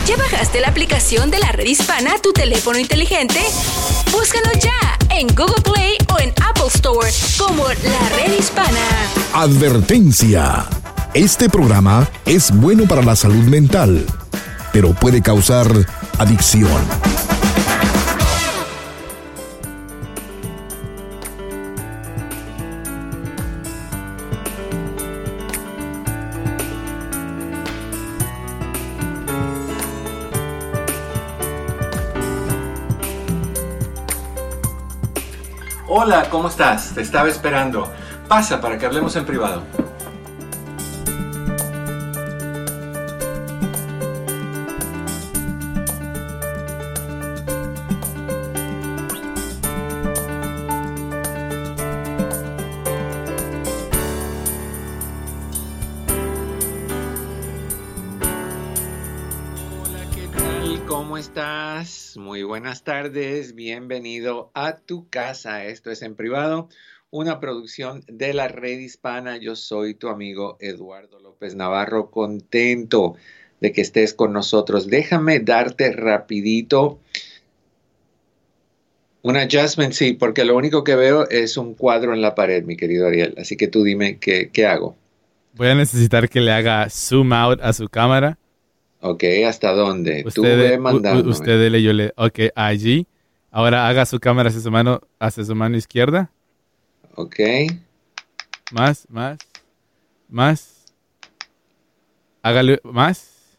¿Ya bajaste la aplicación de la Red Hispana a tu teléfono inteligente? Búscanos ya en Google Play o en Apple Store como La Red Hispana. Advertencia. Este programa es bueno para la salud mental, pero puede causar adicción. Hola, ¿cómo estás? Te estaba esperando. Pasa para que hablemos en privado. ¿Cómo estás? Muy buenas tardes, bienvenido a tu casa. Esto es En Privado, una producción de la Red Hispana. Yo soy tu amigo Eduardo López Navarro, contento de que estés con nosotros. Déjame darte rapidito un adjustment, sí, porque lo único que veo es un cuadro en la pared, mi querido Ariel. Así que tú dime qué hago. Voy a necesitar que le haga zoom out a su cámara. Ok, ¿hasta dónde? Tú ve mandándome. Usted dele, yo le... Ok, allí. Ahora haga su cámara hacia su mano izquierda. Ok. Más. Hágale más.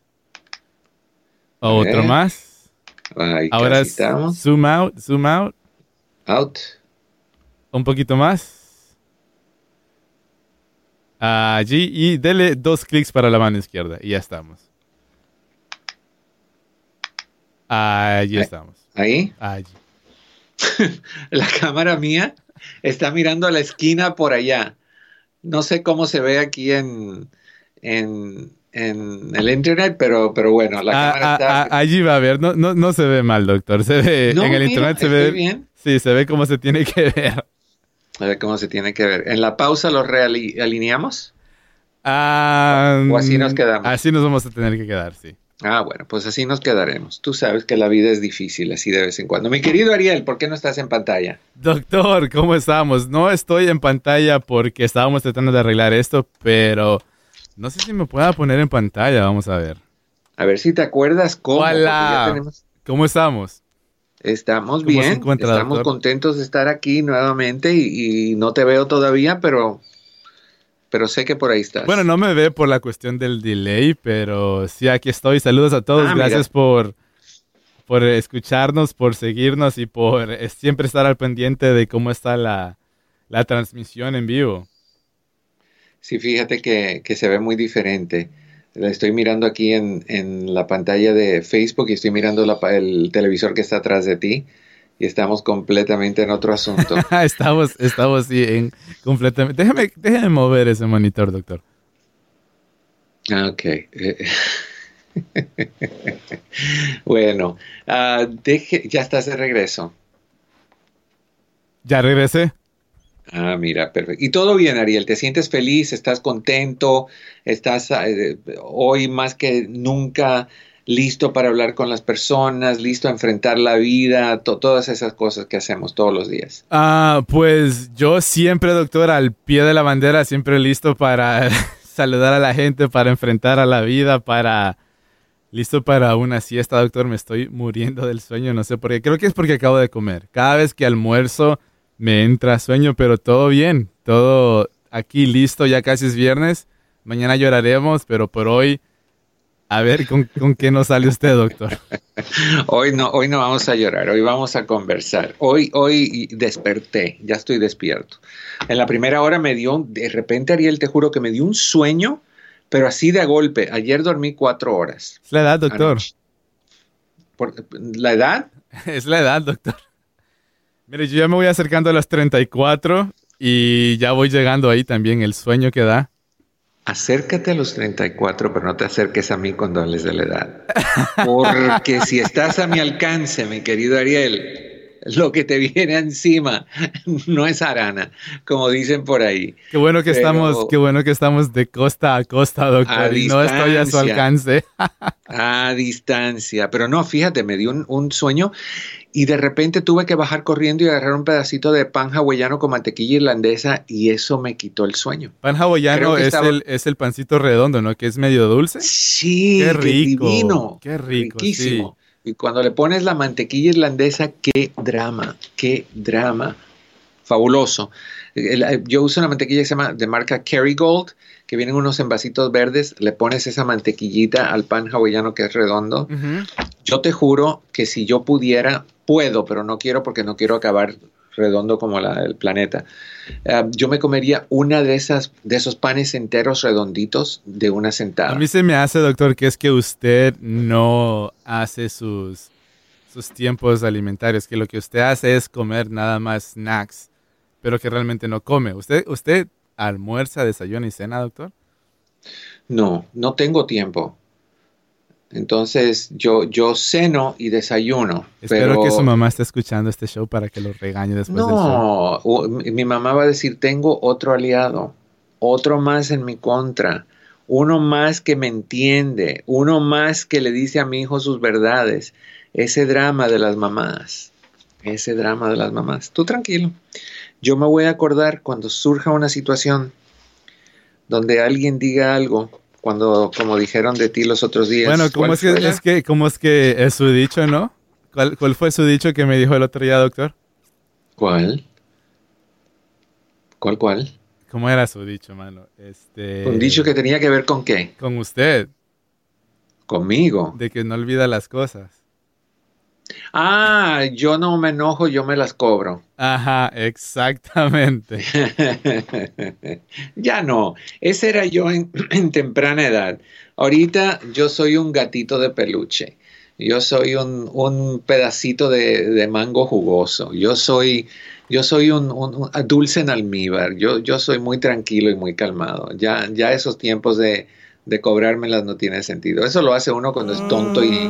Otro más. Ahí ahora estamos. Zoom out. Out. Un poquito más. Allí. Y dele 2 clics para la mano izquierda. Y ya estamos. Allí estamos. ¿Ahí? Allí. La cámara mía está mirando a la esquina por allá. No sé cómo se ve aquí en el internet, pero bueno, la cámara está... Allí va a ver. No se ve mal, doctor. Se ve, no, en el internet se ve bien. Sí, se ve cómo se tiene que ver. A ver cómo se tiene que ver. ¿En la pausa lo realineamos? ¿O así nos quedamos? Así nos vamos a tener que quedar, sí. Bueno, pues así nos quedaremos. Tú sabes que la vida es difícil, así de vez en cuando. Mi querido Ariel, ¿por qué no estás en pantalla? Doctor, ¿cómo estamos? No estoy en pantalla porque estábamos tratando de arreglar esto, pero no sé si me pueda poner en pantalla, vamos a ver. A ver si te acuerdas cómo. ¡Hola! ¿Cómo estamos? Estamos bien, estamos contentos de estar aquí nuevamente y no te veo todavía, pero sé que por ahí estás. Bueno, no me ve por la cuestión del delay, pero sí, aquí estoy. Saludos a todos. Gracias por escucharnos, por seguirnos y por siempre estar al pendiente de cómo está la transmisión en vivo. Sí, fíjate que se ve muy diferente. La estoy mirando aquí en la pantalla de Facebook y estoy mirando el televisor que está atrás de ti. Y estamos completamente en otro asunto. estamos sí, completamente. Déjeme mover ese monitor, doctor. Ok. Bueno, ya estás de regreso. ¿Ya regresé? Mira, perfecto. Y todo bien, Ariel. ¿Te sientes feliz? ¿Estás contento? ¿Estás hoy más que nunca listo para hablar con las personas, listo a enfrentar la vida, todas esas cosas que hacemos todos los días? Pues yo siempre, doctor, al pie de la bandera, siempre listo para saludar a la gente, para enfrentar a la vida, listo para una siesta, doctor. Me estoy muriendo del sueño, no sé por qué. Creo que es porque acabo de comer. Cada vez que almuerzo me entra sueño, pero todo bien. Todo aquí listo, ya casi es viernes. Mañana lloraremos, pero por hoy... A ver, ¿con qué nos sale usted, doctor? Hoy no vamos a llorar, hoy vamos a conversar. Hoy desperté, ya estoy despierto. En la primera hora de repente, Ariel, te juro que me dio un sueño, pero así de golpe. Ayer dormí 4 horas. Es la edad, doctor. ¿La edad? Es la edad, doctor. Mire, yo ya me voy acercando a los 34 y ya voy llegando ahí también, el sueño que da. Acércate a los 34, pero no te acerques a mí cuando hables de la edad. Porque si estás a mi alcance, mi querido Ariel, lo que te viene encima no es arana, como dicen por ahí. Qué bueno que Pero qué bueno que estamos de costa a costa, a doctor, y no estoy a su distancia, alcance. a distancia. Pero no, fíjate, me dio un sueño y de repente tuve que bajar corriendo y agarrar un pedacito de pan hawaiano con mantequilla irlandesa y eso me quitó el sueño. Pan Creo hawaiano que estaba... es el pancito redondo, ¿no? Que es medio dulce. Sí, qué divino, qué rico, sí. riquísimo. Y cuando le pones la mantequilla irlandesa, qué drama, fabuloso. Yo uso una mantequilla que se llama de marca Kerrygold, que vienen unos envasitos verdes, le pones esa mantequillita al pan hawaiano que es redondo. Ujú. Yo te juro que si yo pudiera, puedo, pero no quiero porque no quiero acabar redondo como el planeta. Yo me comería una de esos panes enteros redonditos de una sentada. A mí se me hace, doctor, que es que usted no hace sus tiempos alimentarios, que lo que usted hace es comer nada más snacks, pero que realmente no come. ¿Usted almuerza, desayuna y cena, doctor? No, no tengo tiempo. Entonces yo ceno y desayuno, Espero que su pero mamá esté escuchando este show para que lo regañe después del show. no, mi mamá va a decir, tengo otro aliado, otro más en mi contra, uno más que me entiende, uno más que le dice a mi hijo sus verdades. Ese drama de las mamás, ese drama de las mamás. Tú tranquilo, yo me voy a acordar cuando surja una situación donde alguien diga algo, como dijeron de ti los otros días. Bueno, ¿cómo ¿Cuál es que, fue cómo es que es su dicho, no? ¿Cuál fue su dicho que me dijo el otro día, doctor? ¿Cuál? ¿Cuál? ¿Cómo era su dicho, mano? Un dicho que tenía que ver con qué? Con usted, Conmigo. de que no olvida las cosas. Ah, yo no me enojo, yo me las cobro. Ajá, exactamente. Ya no, ese era yo en temprana edad. Ahorita yo soy un gatito de peluche. Yo soy un pedacito de mango jugoso. Yo soy un dulce en almíbar. Yo soy muy tranquilo y muy calmado. Ya esos tiempos de cobrármelas no tiene sentido. Eso lo hace uno cuando es tonto y...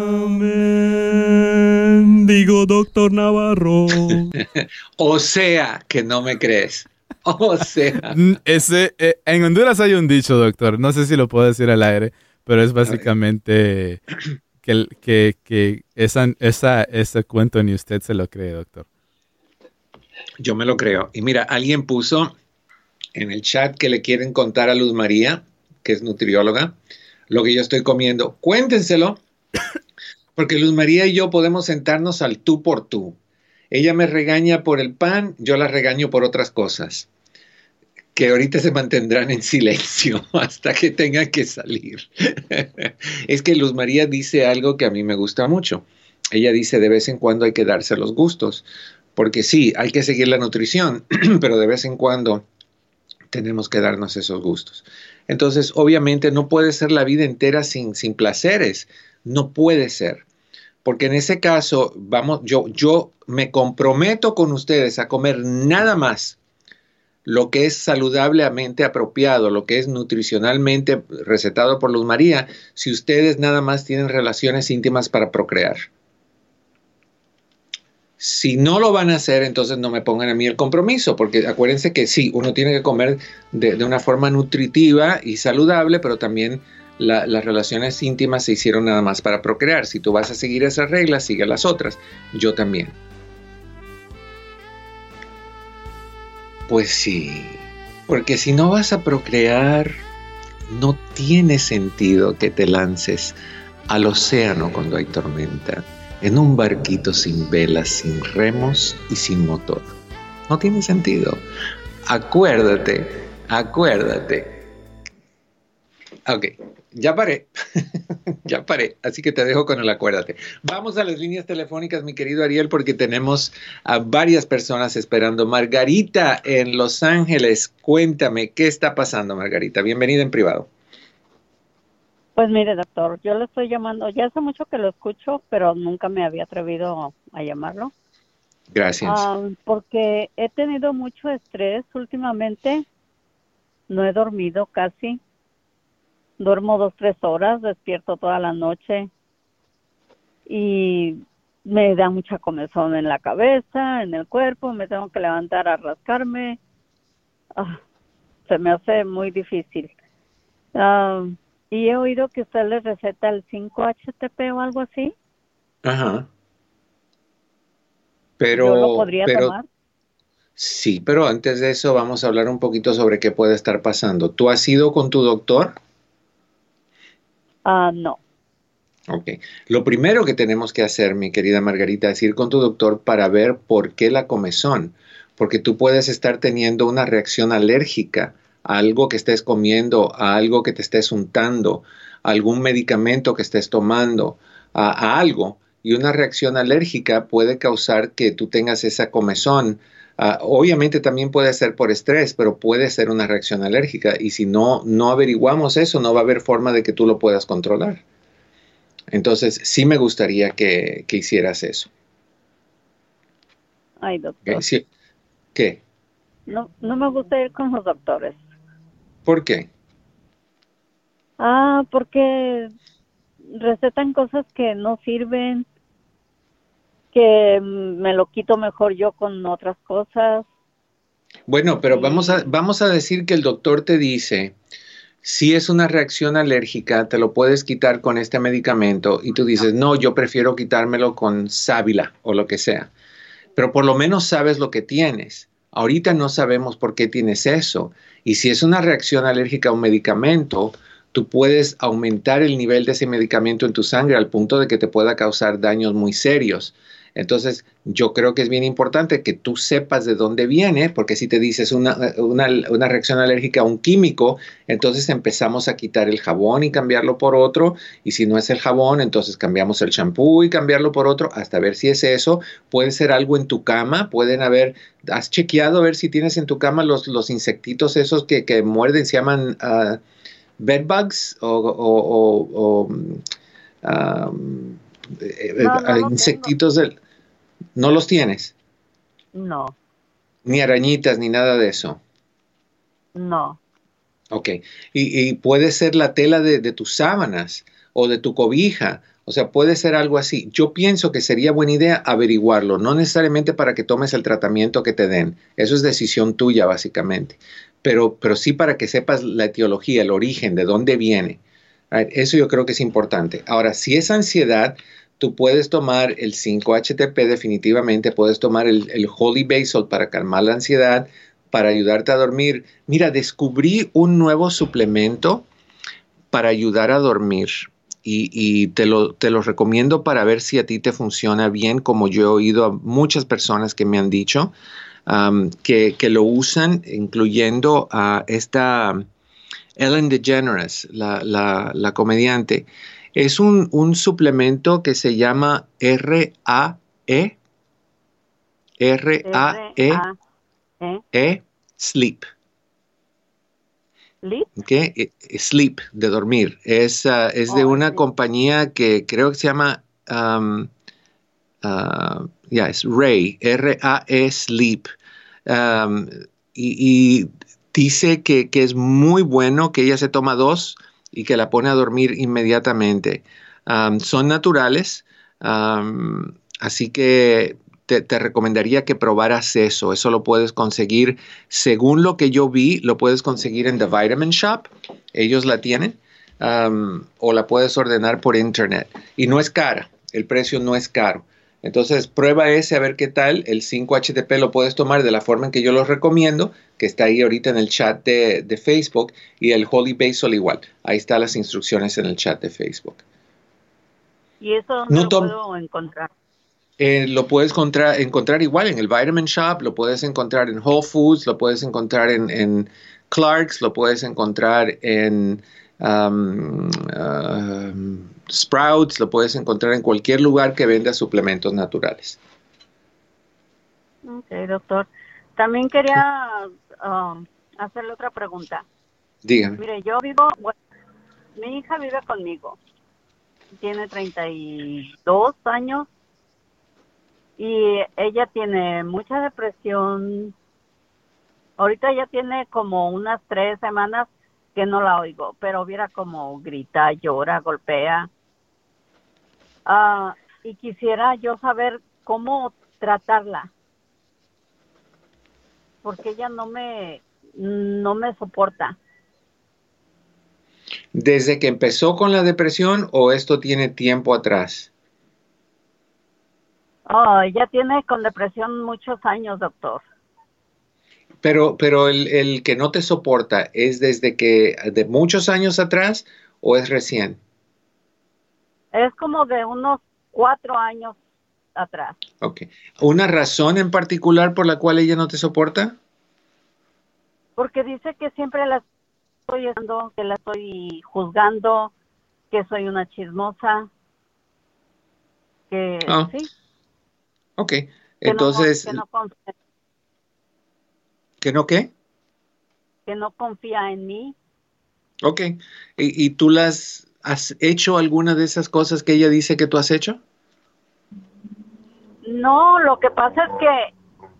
Amén, digo doctor Navarro. O sea, que no me crees. O sea. En Honduras hay un dicho, doctor. No sé si lo puedo decir al aire, pero es básicamente que ese cuento ni usted se lo cree, doctor. Yo me lo creo. Y mira, alguien puso en el chat que le quieren contar a Luz María, que es nutrióloga, lo que yo estoy comiendo. Cuéntenselo, porque Luz María y yo podemos sentarnos al tú por tú. Ella me regaña por el pan, yo la regaño por otras cosas, que ahorita se mantendrán en silencio hasta que tengan que salir. Es que Luz María dice algo que a mí me gusta mucho. Ella dice, de vez en cuando hay que darse los gustos, porque sí, hay que seguir la nutrición, pero de vez en cuando tenemos que darnos esos gustos. Entonces, obviamente, no puede ser la vida entera sin placeres. No puede ser. Porque en ese caso, yo me comprometo con ustedes a comer nada más lo que es saludablemente apropiado, lo que es nutricionalmente recetado por Luz María, si ustedes nada más tienen relaciones íntimas para procrear. Si no lo van a hacer, entonces no me pongan a mí el compromiso, porque acuérdense que sí, uno tiene que comer de una forma nutritiva y saludable, pero también las relaciones íntimas se hicieron nada más para procrear. Si tú vas a seguir esas reglas, sigue las otras. Yo también. Pues sí, porque si no vas a procrear, no tiene sentido que te lances al océano cuando hay tormenta, en un barquito sin velas, sin remos y sin motor. No tiene sentido. Acuérdate. Ok, ya paré. Ya paré. Así que te dejo con el acuérdate. Vamos a las líneas telefónicas, mi querido Ariel, porque tenemos a varias personas esperando. Margarita en Los Ángeles, cuéntame, ¿qué está pasando, Margarita? Bienvenida en privado. Pues mire, doctor, yo le estoy llamando, ya hace mucho que lo escucho, pero nunca me había atrevido a llamarlo. Gracias. Porque he tenido mucho estrés últimamente, no he dormido casi, duermo 2-3 horas, despierto toda la noche y me da mucha comezón en la cabeza, en el cuerpo, me tengo que levantar a rascarme. Se me hace muy difícil. Y he oído que usted le receta el 5-HTP o algo así. Ajá. ¿Yo lo podría Pero tomar? sí, pero antes de eso vamos a hablar un poquito sobre qué puede estar pasando. ¿Tú has ido con tu doctor? No. Ok. Lo primero que tenemos que hacer, mi querida Margarita, es ir con tu doctor para ver por qué la comezón. Porque tú puedes estar teniendo una reacción alérgica a algo que estés comiendo, a algo que te estés untando, a algún medicamento que estés tomando, a algo. Y una reacción alérgica puede causar que tú tengas esa comezón. Obviamente también puede ser por estrés, pero puede ser una reacción alérgica. Y si no averiguamos eso, no va a haber forma de que tú lo puedas controlar. Entonces, sí me gustaría que hicieras eso. Ay, doctor. Sí. ¿Qué? No me gusta ir con los doctores. ¿Por qué? Porque recetan cosas que no sirven, que me lo quito mejor yo con otras cosas. Bueno, pero vamos a decir que el doctor te dice, si es una reacción alérgica, te lo puedes quitar con este medicamento y tú dices, no, yo prefiero quitármelo con sábila o lo que sea. Pero por lo menos sabes lo que tienes. Ahorita no sabemos por qué tienes eso. Y si es una reacción alérgica a un medicamento, tú puedes aumentar el nivel de ese medicamento en tu sangre al punto de que te pueda causar daños muy serios. Entonces, yo creo que es bien importante que tú sepas de dónde viene, porque si te dices una reacción alérgica a un químico, entonces empezamos a quitar el jabón y cambiarlo por otro, y si no es el jabón, entonces cambiamos el champú y cambiarlo por otro, hasta ver si es eso. Puede ser algo en tu cama, ¿has chequeado a ver si tienes en tu cama los insectitos esos que muerden, se llaman bed bugs No insectitos ¿no los tienes? No, Ni arañitas, ni nada de eso. no. Ok. Y puede ser la tela de tus sábanas o de tu cobija. O sea, puede ser algo así. Yo pienso que sería buena idea averiguarlo, no necesariamente para que tomes el tratamiento que te den. Eso es decisión tuya, básicamente. Pero sí para que sepas la etiología, el origen, de dónde viene. Right? Eso yo creo que es importante. Ahora, si es ansiedad, tú puedes tomar el 5-HTP definitivamente, puedes tomar el Holy Basil para calmar la ansiedad, para ayudarte a dormir. Mira, descubrí un nuevo suplemento para ayudar a dormir y te lo recomiendo para ver si a ti te funciona bien, como yo he oído a muchas personas que me han dicho que lo usan, incluyendo a esta Ellen DeGeneres, la comediante. Es un suplemento que se llama RAE, Sleep. ¿Sleep? Okay. Sleep, de dormir. Es de una compañía que creo que se llama, es Ray, RAE Sleep. Y dice que es muy bueno, que ella se toma 2 y que la pone a dormir inmediatamente. Son naturales, así que te recomendaría que probaras eso. Eso lo puedes conseguir, según lo que yo vi, lo puedes conseguir en The Vitamin Shop. Ellos la tienen. O la puedes ordenar por internet. Y no es cara. El precio no es caro. Entonces, prueba ese a ver qué tal. El 5-HTP lo puedes tomar de la forma en que yo los recomiendo, que está ahí ahorita en el chat de Facebook. Y el Holy Basil igual. Ahí están las instrucciones en el chat de Facebook. ¿Y eso dónde lo puedo encontrar? Lo puedes encontrar igual en el Vitamin Shop, lo puedes encontrar en Whole Foods, lo puedes encontrar en Clark's, lo puedes encontrar en Sprouts, lo puedes encontrar en cualquier lugar que venda suplementos naturales. Ok, doctor. También quería hacerle otra pregunta. Dígame. Mire, mi hija vive conmigo. Tiene 32 años y ella tiene mucha depresión. Ahorita ya tiene como unas 3 semanas que no la oigo, pero viera como grita, llora, golpea. y quisiera yo saber cómo tratarla, porque ella no me soporta. ¿Desde que empezó con la depresión o esto tiene tiempo atrás? Oh, ella tiene con depresión muchos años, doctor. Pero el que no te soporta, ¿es desde que, de muchos años atrás o es recién? Es como de unos 4 años atrás. Ok. ¿Una razón en particular por la cual ella no te soporta? Porque dice que siempre la estoy haciendo, que la estoy juzgando, que soy una chismosa, que Ah, sí, ok. que no, Entonces, que no confía, ¿que no qué? que no confía en mí. Ok. ¿Y tú has hecho alguna de esas cosas que ella dice que tú has hecho? No, lo que pasa es que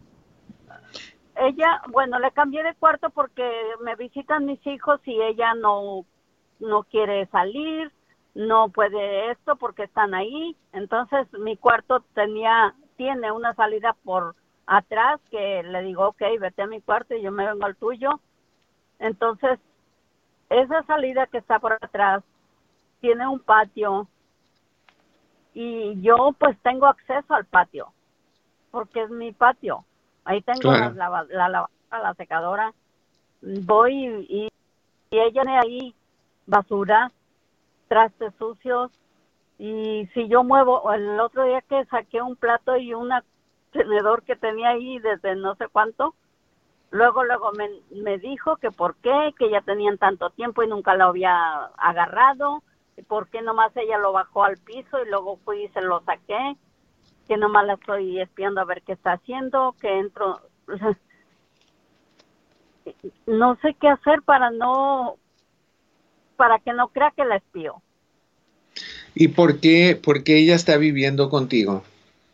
ella, bueno, le cambié de cuarto porque me visitan mis hijos y ella no quiere salir, no puede esto porque están ahí. Entonces mi cuarto tiene una salida por atrás que le digo, ok, vete a mi cuarto y yo me vengo al tuyo. Entonces esa salida que está por atrás tiene un patio y yo pues tengo acceso al patio porque es mi patio. Ahí tengo Claro. la lavadora, la secadora. Voy y ella tiene ahí basura, trastes sucios. Y si yo muevo, el otro día que saqué un plato y un tenedor que tenía ahí desde no sé cuánto, luego me dijo que por qué, que ya tenían tanto tiempo y nunca lo había agarrado, y por qué nomás ella lo bajó al piso y luego fui y se lo saqué, que nomás la estoy espiando a ver qué está haciendo, que entro, no sé qué hacer para que no crea que la espío. ¿Y por qué ella está viviendo contigo?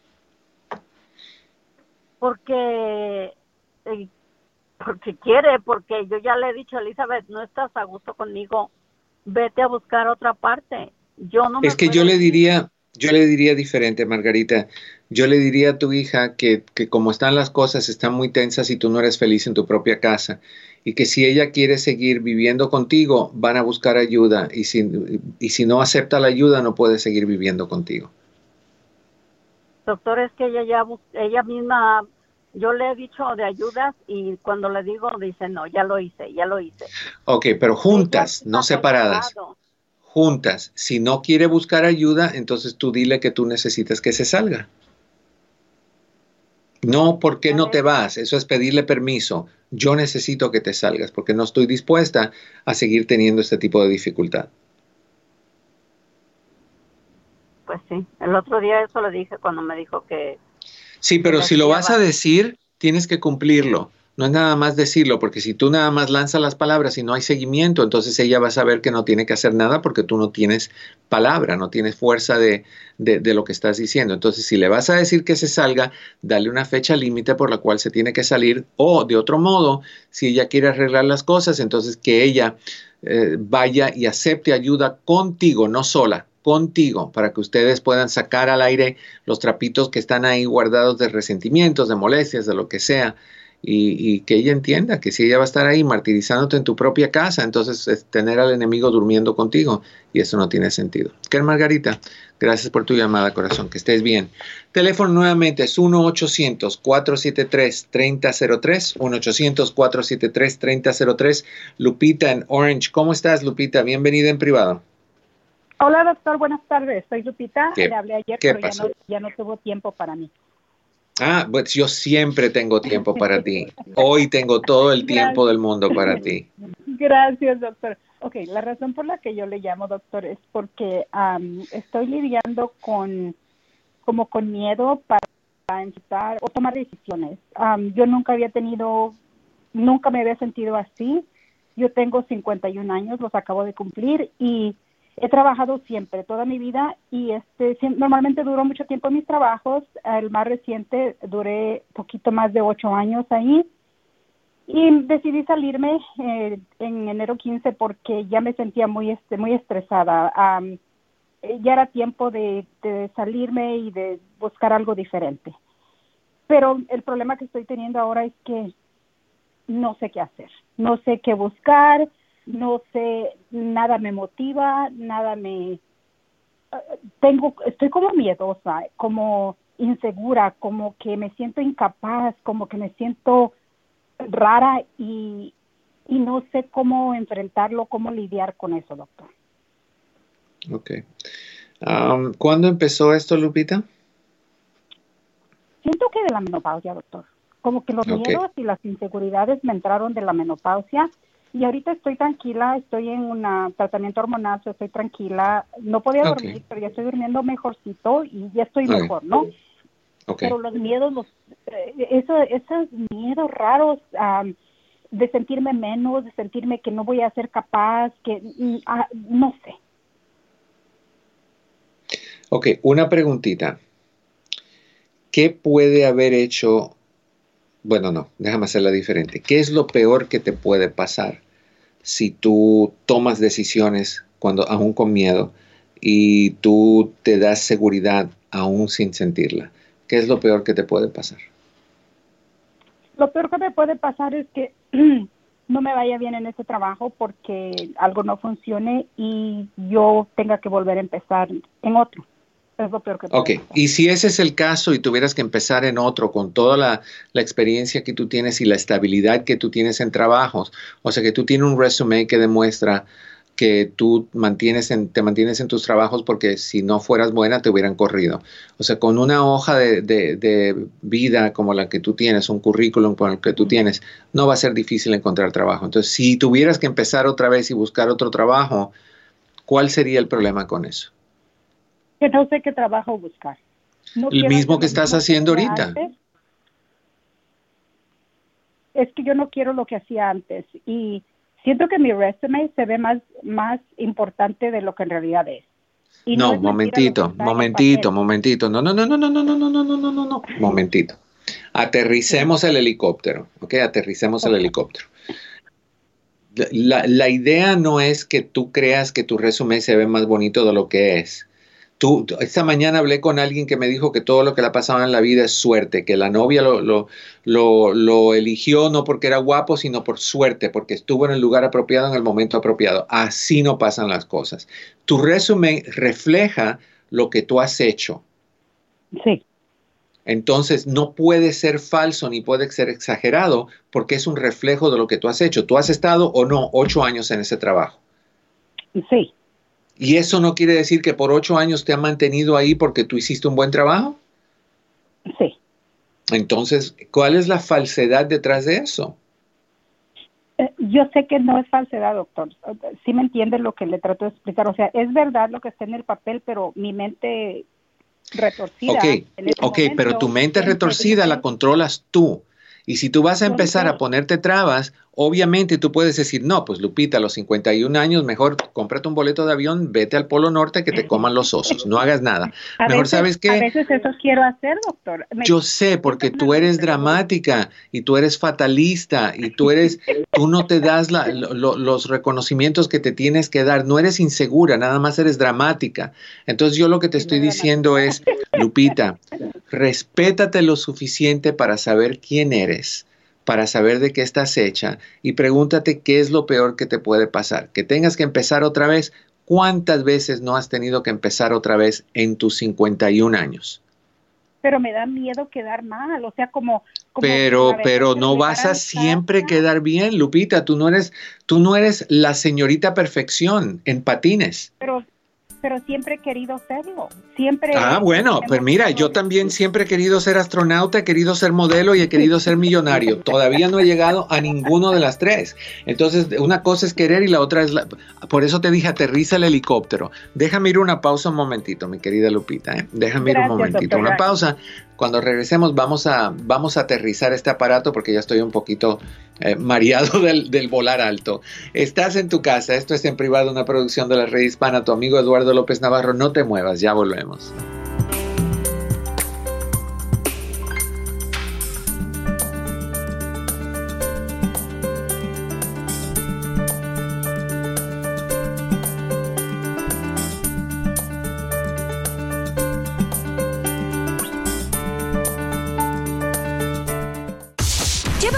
Porque porque quiere, porque yo ya le he dicho a Elizabeth, no estás a gusto conmigo, vete a buscar otra parte. Yo no me Es que puedo ir. yo le diría diferente, Margarita. Yo le diría a tu hija que como están las cosas, están muy tensas y tú no eres feliz en tu propia casa. Y que si ella quiere seguir viviendo contigo, van a buscar ayuda. Y si no acepta la ayuda, no puede seguir viviendo contigo. Doctor, es que ella misma, yo le he dicho de ayudas y cuando le digo dice, no, ya lo hice, ya lo hice. Ok, pero Ella juntas, no misma lo ha separadas. negado. Juntas. Si no quiere buscar ayuda, entonces tú dile que tú necesitas que se salga. No, ¿por qué Ya no le, te vas? Eso es pedirle permiso. Yo necesito que te salgas porque no estoy dispuesta a seguir teniendo este tipo de dificultad. pues sí, el otro día eso le dije cuando me dijo Sí, que pero la si lo vas a espiaba. decir, tienes que cumplirlo. No es nada más decirlo, porque si tú nada más lanzas las palabras y no hay seguimiento, entonces ella va a saber que no tiene que hacer nada porque tú no tienes palabra, no tienes fuerza de lo que estás diciendo. Entonces, si le vas a decir que se salga, dale una fecha límite por la cual se tiene que salir, o de otro modo, si ella quiere arreglar las cosas, entonces que ella vaya y acepte ayuda contigo, no sola, contigo, para que ustedes puedan sacar al aire los trapitos que están ahí guardados de resentimientos, de molestias, de lo que sea, y que ella entienda que si ella va a estar ahí martirizándote en tu propia casa, entonces es tener al enemigo durmiendo contigo, y eso no tiene sentido. ¿Qué, Margarita? Gracias por tu llamada, corazón, que estés bien. Teléfono nuevamente es 1-800-473-3003, 1-800-473-3003. Lupita en Orange. ¿Cómo estás, Lupita? Bienvenida en privado. Hola doctor, buenas tardes. Soy Lupita. Le ¿Qué, hablé ayer, qué pero pasó? ya no tuvo tiempo para mí. Ah, pues yo siempre tengo tiempo para ti. Hoy tengo todo el tiempo Gracias. del mundo para ti. Gracias, doctor. Ok, la razón por la que yo le llamo, doctor, es porque estoy lidiando como con miedo para enfrentar o tomar decisiones. Yo nunca me había sentido así. Yo tengo 51 años, los acabo de cumplir y he trabajado siempre, toda mi vida, y normalmente duró mucho tiempo en mis trabajos. El más reciente duré poquito más de 8 años ahí. Y decidí salirme en enero 15 porque ya me sentía muy estresada. ya era tiempo de salirme y de buscar algo diferente. Pero el problema que estoy teniendo ahora es que no sé qué hacer, no sé qué buscar, no sé, nada me motiva, estoy como miedosa, como insegura, como que me siento incapaz, como que me siento rara y no sé cómo enfrentarlo, cómo lidiar con eso, doctor. Ok. ¿Cuándo empezó esto, Lupita? Siento que de la menopausia, doctor. Como que los Ok. miedos y las inseguridades me entraron de la menopausia y ahorita estoy tranquila, estoy en un tratamiento hormonal, estoy tranquila. No podía Ok. dormir, pero ya estoy durmiendo mejorcito y ya estoy Ok. mejor, ¿no? Ok. Pero los miedos, esos miedos raros de sentirme menos, de sentirme que no voy a ser capaz, que no sé. Ok, una preguntita. ¿Qué puede haber hecho? Bueno, no, déjame hacerla diferente. ¿Qué es lo peor que te puede pasar si tú tomas decisiones aún con miedo y tú te das seguridad aún sin sentirla? ¿Qué es lo peor que te puede pasar? Lo peor que me puede pasar es que no me vaya bien en ese trabajo porque algo no funcione y yo tenga que volver a empezar en otro. Es lo peor que puede pasar. Y si ese es el caso y tuvieras que empezar en otro con toda la experiencia que tú tienes y la estabilidad que tú tienes en trabajos, o sea que tú tienes un resumen que demuestra que tú te mantienes en tus trabajos porque si no fueras buena te hubieran corrido. O sea, con una hoja de vida como la que tú tienes, un currículum como el que tú tienes, no va a ser difícil encontrar trabajo. Entonces, si tuvieras que empezar otra vez y buscar otro trabajo, ¿cuál sería el problema con eso? Que no sé qué trabajo buscar. No El quiero mismo hacer que lo estás mismo haciendo hacía ahorita. antes. Es que yo no quiero lo que hacía antes y siento que mi resume se ve más importante de lo que en realidad es. Y No, es mentira lo que está en el momentito. No. Momentito. Aterricemos el helicóptero, ¿ok? Aterricemos el helicóptero. La idea no es que tú creas que tu resumen se ve más bonito de lo que es. Esta mañana hablé con alguien que me dijo que todo lo que le ha pasado en la vida es suerte, que la novia lo eligió no porque era guapo, sino por suerte, porque estuvo en el lugar apropiado en el momento apropiado. Así no pasan las cosas. Tu resumen refleja lo que tú has hecho. Sí. Entonces no puede ser falso ni puede ser exagerado porque es un reflejo de lo que tú has hecho. ¿Tú has estado o no 8 años en ese trabajo? Sí. ¿Y eso no quiere decir que por 8 años te han mantenido ahí porque tú hiciste un buen trabajo? Sí. Entonces, ¿cuál es la falsedad detrás de eso? Yo sé que no es falsedad, doctor. Sí me entiende lo que le trato de explicar. O sea, es verdad lo que está en el papel, pero mi mente retorcida. Ok, pero tu mente retorcida la controlas tú. Y si tú vas a empezar a ponerte trabas, obviamente tú puedes decir, no, pues Lupita, a los 51 años, mejor cómprate un boleto de avión, vete al Polo Norte que te coman los osos, no hagas nada. Mejor, ¿sabes qué? A veces eso quiero hacer, doctor. Yo sé, porque tú eres dramática y tú eres fatalista y tú no te das los reconocimientos que te tienes que dar, no eres insegura, nada más eres dramática. Entonces yo lo que te estoy diciendo es, Lupita, respétate lo suficiente para saber quién eres, para saber de qué estás hecha y pregúntate qué es lo peor que te puede pasar. Que tengas que empezar otra vez. ¿Cuántas veces no has tenido que empezar otra vez en tus 51 años? Pero me da miedo quedar mal, o sea, como pero no vas a siempre quedar bien, Lupita. Tú no eres la señorita perfección en patines. Pero siempre he querido serlo. Siempre. Bueno, pues mira, yo también siempre he querido ser astronauta, he querido ser modelo y he querido ser millonario. Todavía no he llegado a ninguno de las tres. Entonces, una cosa es querer y la otra es por eso te dije, aterriza el helicóptero. Déjame ir una pausa un momentito, mi querida Lupita. Déjame ir un momentito, una pausa. Cuando regresemos vamos a aterrizar este aparato porque ya estoy un poquito mareado del volar alto. Estás en tu casa, esto es En Privado, una producción de la Red Hispana. Tu amigo Eduardo López Navarro, no te muevas, ya volvemos.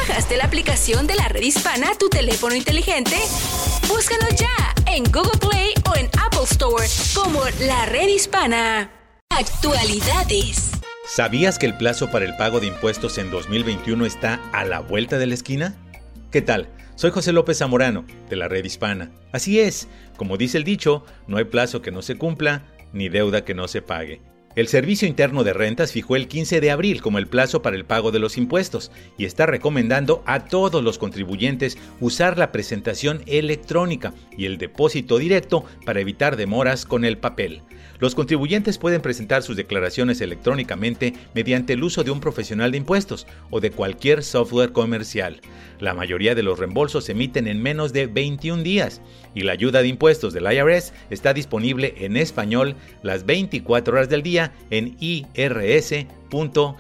bajaste la aplicación de la Red Hispana a tu teléfono inteligente? Búscanos ya en Google Play o en Apple Store como la Red Hispana. Actualidades. ¿Sabías que el plazo para el pago de impuestos en 2021 está a la vuelta de la esquina? ¿Qué tal? Soy José López Zamorano, de la Red Hispana. Así es, como dice el dicho, no hay plazo que no se cumpla, ni deuda que no se pague. El Servicio Interno de Rentas fijó el 15 de abril como el plazo para el pago de los impuestos y está recomendando a todos los contribuyentes usar la presentación electrónica y el depósito directo para evitar demoras con el papel. Los contribuyentes pueden presentar sus declaraciones electrónicamente mediante el uso de un profesional de impuestos o de cualquier software comercial. La mayoría de los reembolsos se emiten en menos de 21 días y la ayuda de impuestos del IRS está disponible en español las 24 horas del día en irs.gov.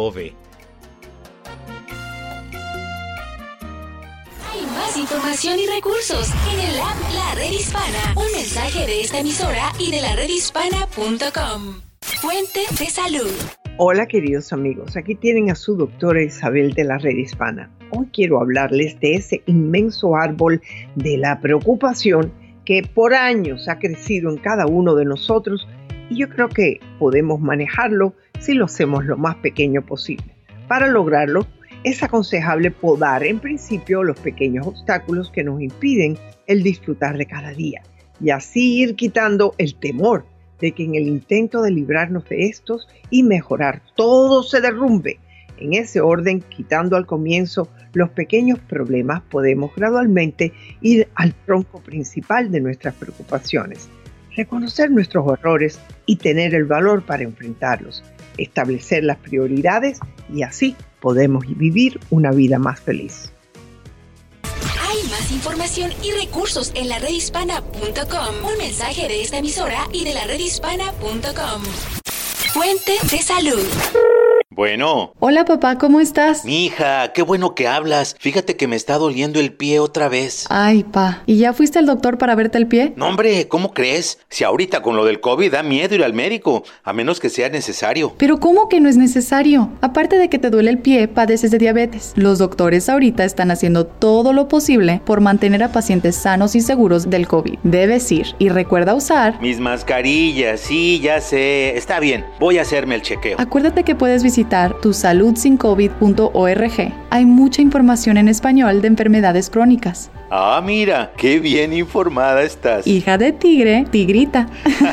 Hay más información y recursos en el app La Red Hispana. Un mensaje de esta emisora y de laredhispana.com. Fuente de salud. Hola queridos amigos, aquí tienen a su doctora Isabel de la Red Hispana. Hoy quiero hablarles de ese inmenso árbol de la preocupación que por años ha crecido en cada uno de nosotros y yo creo que podemos manejarlo si lo hacemos lo más pequeño posible. Para lograrlo, es aconsejable podar en principio los pequeños obstáculos que nos impiden el disfrutar de cada día y así ir quitando el temor de que en el intento de librarnos de estos y mejorar todo se derrumbe. En ese orden, quitando al comienzo los pequeños problemas, podemos gradualmente ir al tronco principal de nuestras preocupaciones, reconocer nuestros errores y tener el valor para enfrentarlos, establecer las prioridades y así podemos vivir una vida más feliz. Hay más información y recursos en laredhispana.com. Un mensaje de esta emisora y de laredhispana.com. Fuente de salud. Bueno. Hola papá, ¿cómo estás? Mija, qué bueno que hablas. Fíjate que me está doliendo el pie otra vez. Ay, pa, ¿y ya fuiste al doctor para verte el pie? No, hombre, ¿cómo crees? Si ahorita con lo del COVID da miedo ir al médico, a menos que sea necesario. Pero ¿cómo que no es necesario? Aparte de que te duele el pie, padeces de diabetes. Los doctores ahorita están haciendo todo lo posible por mantener a pacientes sanos y seguros del COVID. Debes ir y recuerda usar... Mis mascarillas, sí, ya sé. Está bien, voy a hacerme el chequeo. Acuérdate que puedes visitar tusaludsincovid.org. Hay mucha información en español de enfermedades crónicas. Ah, mira, qué bien informada estás. Hija de tigre, tigrita.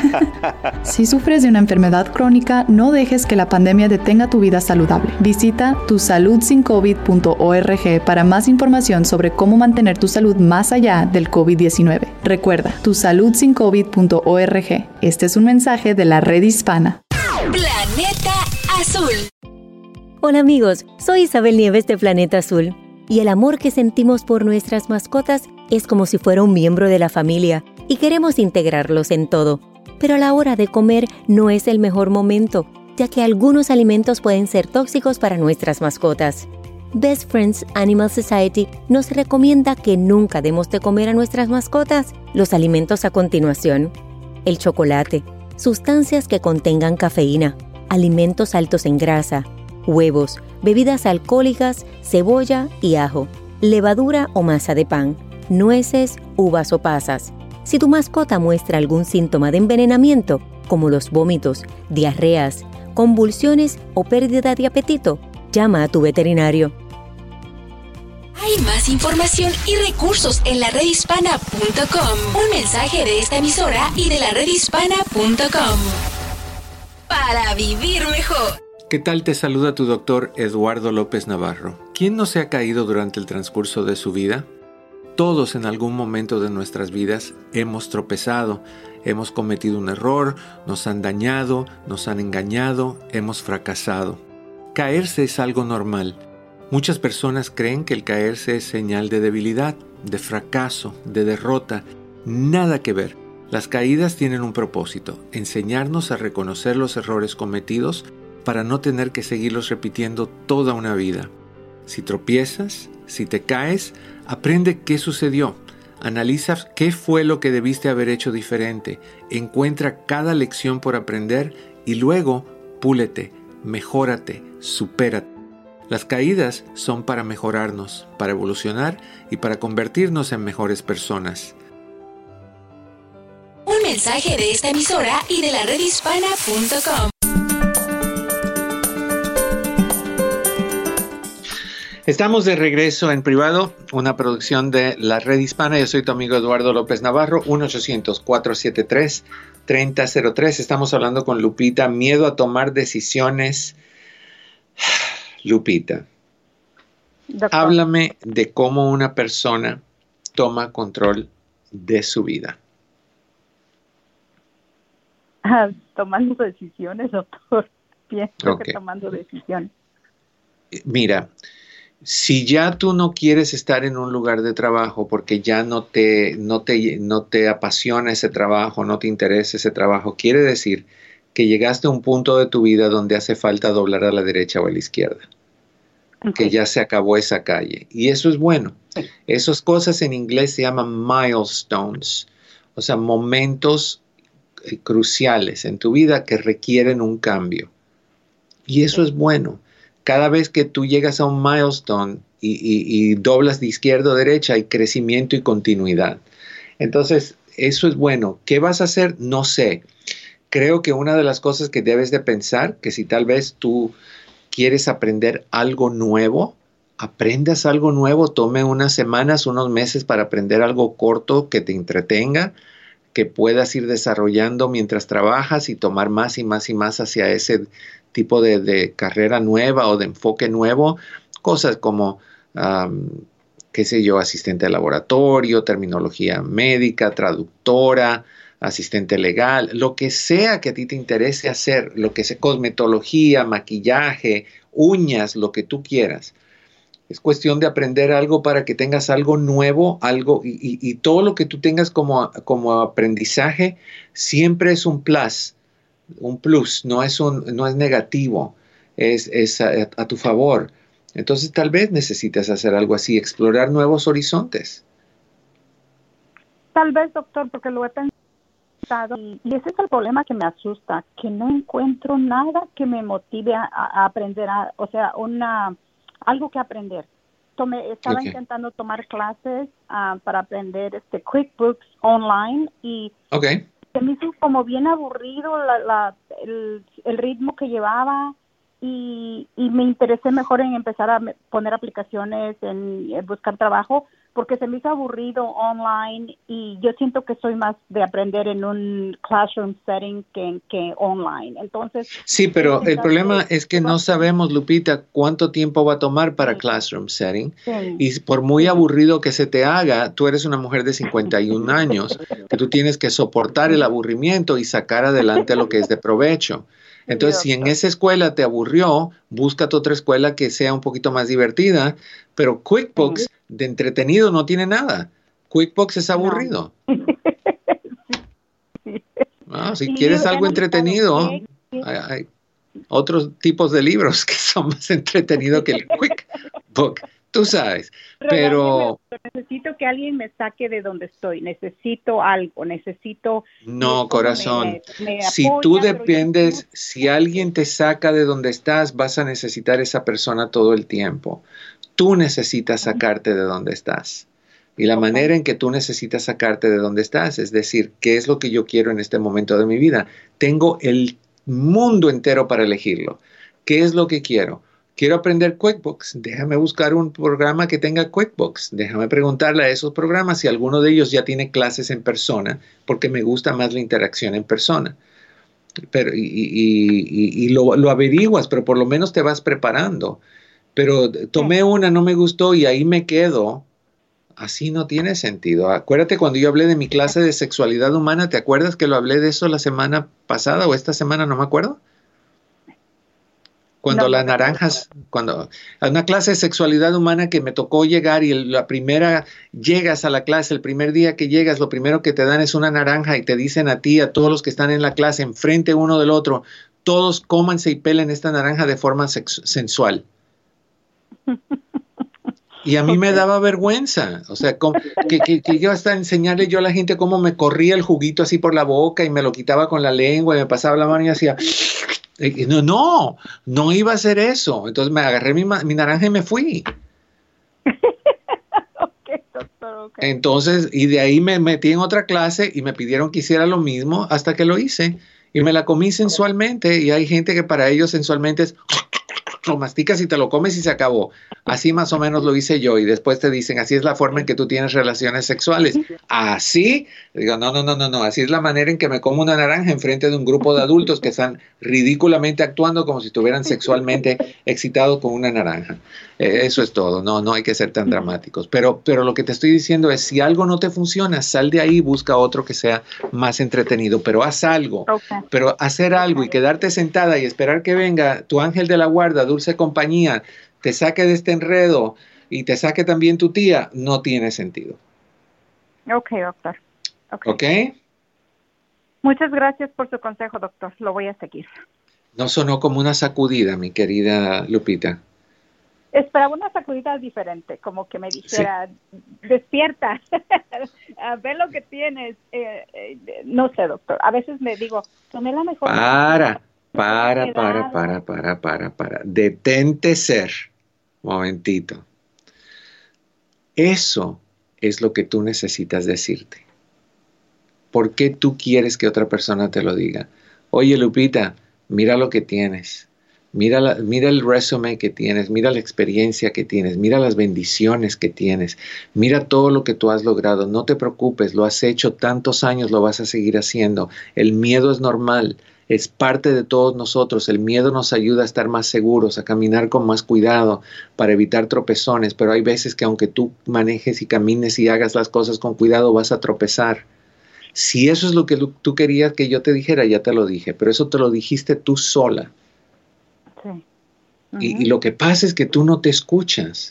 Si sufres de una enfermedad crónica, no dejes que la pandemia detenga tu vida saludable. Visita tusaludsincovid.org para más información sobre cómo mantener tu salud más allá del COVID-19. Recuerda, tusaludsincovid.org. Este es un mensaje de la Red Hispana. Planeta Azul. Hola amigos, soy Isabel Nieves de Planeta Azul y el amor que sentimos por nuestras mascotas es como si fuera un miembro de la familia y queremos integrarlos en todo. Pero a la hora de comer no es el mejor momento, ya que algunos alimentos pueden ser tóxicos para nuestras mascotas. Best Friends Animal Society nos recomienda que nunca demos de comer a nuestras mascotas los alimentos a continuación: el chocolate, sustancias que contengan cafeína, alimentos altos en grasa, huevos, bebidas alcohólicas, cebolla y ajo, levadura o masa de pan, nueces, uvas o pasas. Si tu mascota muestra algún síntoma de envenenamiento, como los vómitos, diarreas, convulsiones o pérdida de apetito, llama a tu veterinario. Hay más información y recursos en laredhispana.com. Un mensaje de esta emisora y de laredhispana.com. Para vivir mejor. ¿Qué tal? Te saluda tu doctor Eduardo López Navarro. ¿Quién no se ha caído durante el transcurso de su vida? Todos en algún momento de nuestras vidas hemos tropezado, hemos cometido un error, nos han dañado, nos han engañado, hemos fracasado. Caerse es algo normal. Muchas personas creen que el caerse es señal de debilidad, de fracaso, de derrota. Nada que ver. Las caídas tienen un propósito: enseñarnos a reconocer los errores cometidos para no tener que seguirlos repitiendo toda una vida. Si tropiezas, si te caes, aprende qué sucedió. Analiza qué fue lo que debiste haber hecho diferente. Encuentra cada lección por aprender y luego púlete, mejórate, supérate. Las caídas son para mejorarnos, para evolucionar y para convertirnos en mejores personas. Un mensaje de esta emisora y de la redhispana.com. Estamos de regreso en privado, una producción de la Red Hispana. Yo soy tu amigo Eduardo López Navarro, 1-800-473-3003. Estamos hablando con Lupita, miedo a tomar decisiones. Lupita, doctor, háblame de cómo una persona toma control de su vida. Tomando decisiones, doctor. Pienso que tomando decisiones. Mira, si ya tú no quieres estar en un lugar de trabajo porque ya no te apasiona ese trabajo, no te interesa ese trabajo, quiere decir que llegaste a un punto de tu vida donde hace falta doblar a la derecha o a la izquierda. Que ya se acabó esa calle. Y eso es bueno. Esas cosas en inglés se llaman milestones, o sea, momentos cruciales en tu vida que requieren un cambio. Y eso es bueno. Cada vez que tú llegas a un milestone y doblas de izquierda a derecha, hay crecimiento y continuidad. Entonces, eso es bueno. ¿Qué vas a hacer? No sé. Creo que una de las cosas que debes de pensar, que si tal vez tú quieres aprender algo nuevo, aprendas algo nuevo, tome unas semanas, unos meses para aprender algo corto que te entretenga, que puedas ir desarrollando mientras trabajas y tomar más y más y más hacia ese tipo de carrera nueva o de enfoque nuevo. Cosas como, qué sé yo, asistente de laboratorio, terminología médica, traductora, asistente legal, lo que sea que a ti te interese hacer, lo que sea cosmetología, maquillaje, uñas, lo que tú quieras. Es cuestión de aprender algo para que tengas algo nuevo, algo y todo lo que tú tengas como aprendizaje siempre es un plus, no es negativo, es a tu favor. Entonces tal vez necesitas hacer algo así, explorar nuevos horizontes. Tal vez, doctor, porque lo he pensado. Y ese es el problema que me asusta, que no encuentro nada que me motive a aprender, algo que aprender. Estaba intentando tomar clases para aprender QuickBooks online y se me hizo como bien aburrido el ritmo que llevaba y me interesé mejor en empezar a poner aplicaciones, en buscar trabajo, porque se me hizo aburrido online y yo siento que soy más de aprender en un classroom setting que online. Entonces, sí, pero el problema es que no sabemos, Lupita, cuánto tiempo va a tomar para classroom setting. Sí. Y por muy aburrido que se te haga, tú eres una mujer de 51 años, que tú tienes que soportar el aburrimiento y sacar adelante lo que es de provecho. Entonces, si en esa escuela te aburrió, búscate otra escuela que sea un poquito más divertida, pero QuickBooks de entretenido no tiene nada. QuickBooks es aburrido. Si quieres algo entretenido, hay otros tipos de libros que son más entretenidos que el QuickBook. Tú sabes, pero necesito que alguien me saque de donde estoy, necesito algo, No, corazón, si tú dependes, si alguien te saca de donde estás, vas a necesitar esa persona todo el tiempo. Tú necesitas sacarte de donde estás. Y la manera en que tú necesitas sacarte de donde estás, es decir, ¿qué es lo que yo quiero en este momento de mi vida? Tengo el mundo entero para elegirlo. ¿Qué es lo que quiero? Quiero aprender QuickBooks, déjame buscar un programa que tenga QuickBooks, déjame preguntarle a esos programas si alguno de ellos ya tiene clases en persona, porque me gusta más la interacción en persona. Pero, lo averiguas, pero por lo menos te vas preparando. Pero tomé una, no me gustó y ahí me quedo. Así no tiene sentido. Acuérdate cuando yo hablé de mi clase de sexualidad humana, ¿te acuerdas que lo hablé de eso la semana pasada o esta semana? No me acuerdo. Cuando las naranjas, cuando a una clase de sexualidad humana que me tocó llegar y llegas a la clase, el primer día que llegas, lo primero que te dan es una naranja y te dicen a ti, a todos los que están en la clase, enfrente uno del otro, todos cómanse y pelen esta naranja de forma sensual. Y a mí me daba vergüenza, o sea, que yo hasta enseñarle yo a la gente cómo me corría el juguito así por la boca y me lo quitaba con la lengua y me pasaba la mano y hacía... No iba a hacer eso. Entonces me agarré mi naranja y me fui. Okay, doctor, okay. Entonces, y de ahí me metí en otra clase y me pidieron que hiciera lo mismo hasta que lo hice. Y me la comí sensualmente, y hay gente que para ellos sensualmente es lo masticas y te lo comes y se acabó. Así más o menos lo hice yo, y después te dicen, así es la forma en que tú tienes relaciones sexuales. ¿Así? Digo, no, así es la manera en que me como una naranja enfrente de un grupo de adultos que están ridículamente actuando como si estuvieran sexualmente excitados con una naranja. Eso es todo, no hay que ser tan dramáticos. Pero lo que te estoy diciendo es, si algo no te funciona, sal de ahí y busca otro que sea más entretenido, pero haz algo. Okay. Pero hacer algo y quedarte sentada y esperar que venga tu ángel de la guarda, dulce compañía, te saque de este enredo y te saque también tu tía, no tiene sentido. Ok, doctor. ¿Ok? Muchas gracias por su consejo, doctor. Lo voy a seguir. No sonó como una sacudida, mi querida Lupita. Esperaba una sacudida diferente, como que me dijera, despierta, ve lo que tienes. No sé, doctor. A veces me digo, tomé la mejor. Para. Detente ser. Momentito. Eso es lo que tú necesitas decirte. ¿Por qué tú quieres que otra persona te lo diga? Oye, Lupita, mira lo que tienes. Mira el resumen que tienes, mira la experiencia que tienes, mira las bendiciones que tienes, mira todo lo que tú has logrado. No te preocupes, lo has hecho tantos años, lo vas a seguir haciendo. El miedo es normal, es parte de todos nosotros. El miedo nos ayuda a estar más seguros, a caminar con más cuidado, para evitar tropezones, pero hay veces que aunque tú manejes y camines y hagas las cosas con cuidado, vas a tropezar. Si eso es lo que tú querías que yo te dijera, ya te lo dije, pero eso te lo dijiste tú sola. Sí. Uh-huh. Y lo que pasa es que tú no te escuchas.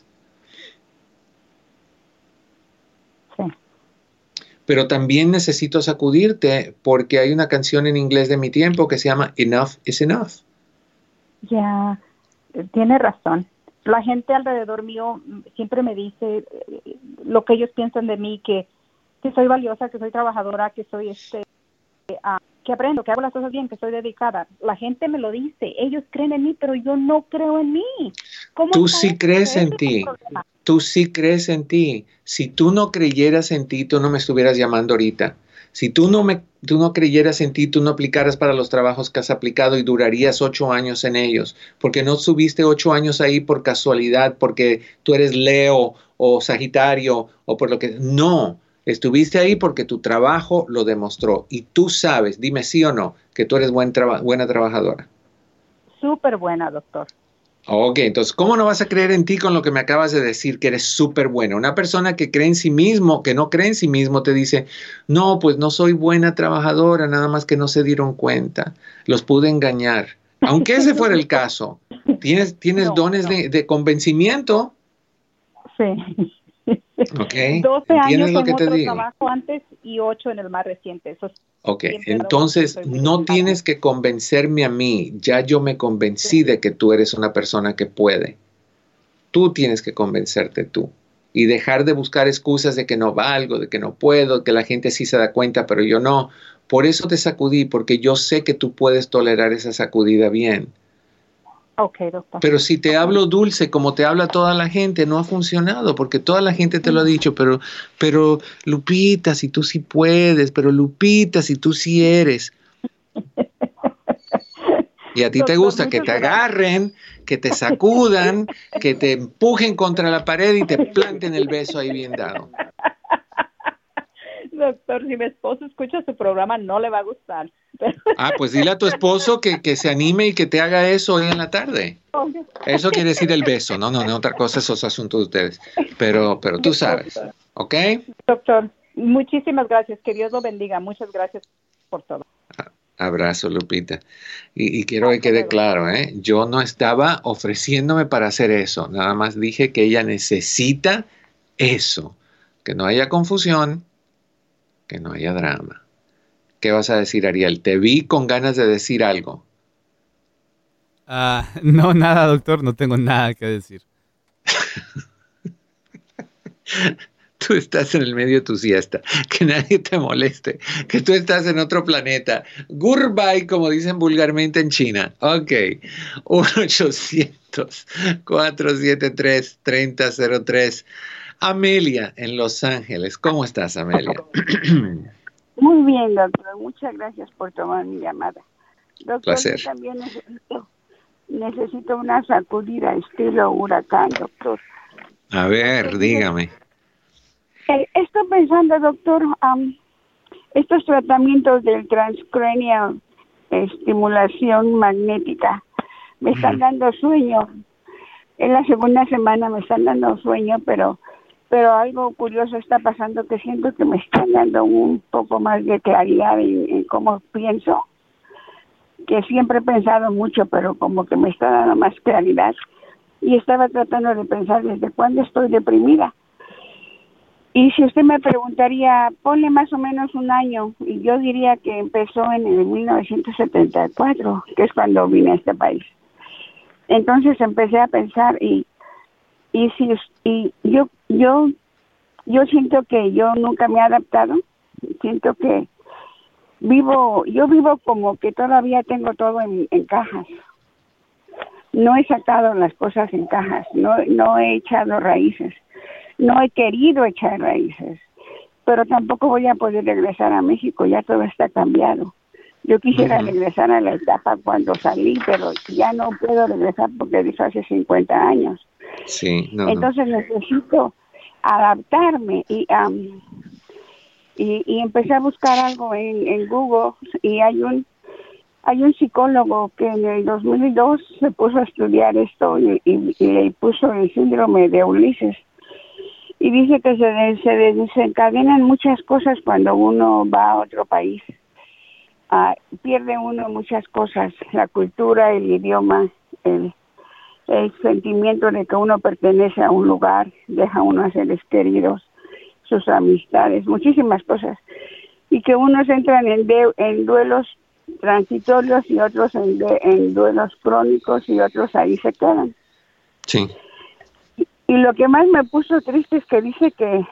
Sí. Pero también necesito sacudirte porque hay una canción en inglés de mi tiempo que se llama Enough is Enough. Ya, tiene razón. La gente alrededor mío siempre me dice lo que ellos piensan de mí, que soy valiosa, que soy trabajadora, que soy que aprendo, que hago las cosas bien, que soy dedicada. La gente me lo dice, ellos creen en mí, pero yo no creo en mí. Tú sí crees en ti. Tú sí crees en ti. Si tú no creyeras en ti, tú no me estuvieras llamando ahorita. Si tú no creyeras en ti, tú no aplicaras para los trabajos que has aplicado y durarías 8 años en ellos. Porque no estuviste 8 años ahí por casualidad, porque tú eres Leo o Sagitario o por lo que... No. Estuviste ahí porque tu trabajo lo demostró. Y tú sabes, dime sí o no, que tú eres buena trabajadora. Súper buena, doctor. Ok, entonces, ¿cómo no vas a creer en ti con lo que me acabas de decir, que eres súper buena? Una persona que cree en sí mismo, que no cree en sí mismo, te dice, no, pues no soy buena trabajadora, nada más que no se dieron cuenta. Los pude engañar. Aunque ese fuera el caso, tienes dones de convencimiento. Sí. Okay. 12 años lo en que te otro digo? Trabajo antes y 8 en el más reciente. Eso ok, entonces no tienes que convencerme a mí. Ya yo me convencí de que tú eres una persona que puede. Tú tienes que convencerte tú. Y dejar de buscar excusas de que no valgo, de que no puedo, que la gente sí se da cuenta, pero yo no. Por eso te sacudí, porque yo sé que tú puedes tolerar esa sacudida bien. Ok, doctor. Pero si te hablo dulce como te habla toda la gente, no ha funcionado, porque toda la gente te lo ha dicho, pero Lupita, si tú sí puedes, pero Lupita, si tú sí eres. Y a ti te gusta que te agarren, que te sacudan, que te empujen contra la pared y te planten el beso ahí bien dado. Doctor, si mi esposo escucha su programa, no le va a gustar. Pues dile a tu esposo que se anime y que te haga eso hoy en la tarde. Eso quiere decir el beso. No, otra cosa, esos asuntos de ustedes. Pero tú sabes, ¿ok? Doctor, muchísimas gracias. Que Dios lo bendiga. Muchas gracias por todo. Abrazo, Lupita. Y quiero que quede claro, yo no estaba ofreciéndome para hacer eso. Nada más dije que ella necesita eso. Que no haya confusión, que no haya drama. ¿Qué vas a decir, Ariel? Te vi con ganas de decir algo. No, nada, doctor. No tengo nada que decir. tú estás en el medio de tu siesta, que nadie te moleste, que tú estás en otro planeta. Goodbye, como dicen vulgarmente en China. Ok, 1-800-473-3003. Amelia, en Los Ángeles. ¿Cómo estás, Amelia? Muy bien, doctor. Muchas gracias por tomar mi llamada. Doctor, Placer. yo también necesito una sacudida estilo huracán, doctor. A ver, dígame. Estoy pensando, doctor, estos tratamientos del transcranial estimulación magnética me están dando sueño. En la segunda semana me están dando sueño, pero algo curioso está pasando, que siento que me están dando un poco más de claridad en cómo pienso, que siempre he pensado mucho, pero como que me está dando más claridad. Y estaba tratando de pensar desde cuándo estoy deprimida. Y si usted me preguntaría, ponle más o menos un año, y yo diría que empezó en el 1974, que es cuando vine a este país. Entonces empecé a pensar yo siento que yo nunca me he adaptado. Siento que vivo como que todavía tengo todo en cajas. No he sacado las cosas en cajas, no he echado raíces, no he querido echar raíces, pero tampoco voy a poder regresar a México, ya todo está cambiado. Yo quisiera regresar a la etapa cuando salí, pero ya no puedo regresar porque eso hace 50 años. Sí, Entonces necesito adaptarme y empecé a buscar algo en Google, y hay un psicólogo que en el 2002 se puso a estudiar esto y le puso el síndrome de Ulises. Y dice que se desencadenan muchas cosas cuando uno va a otro país. Pierde uno muchas cosas, la cultura, el idioma, el sentimiento de que uno pertenece a un lugar, deja uno a seres queridos, sus amistades, muchísimas cosas. Y que unos entran en duelos transitorios y otros en duelos crónicos, y otros ahí se quedan. Sí. Y lo que más me puso triste es que dice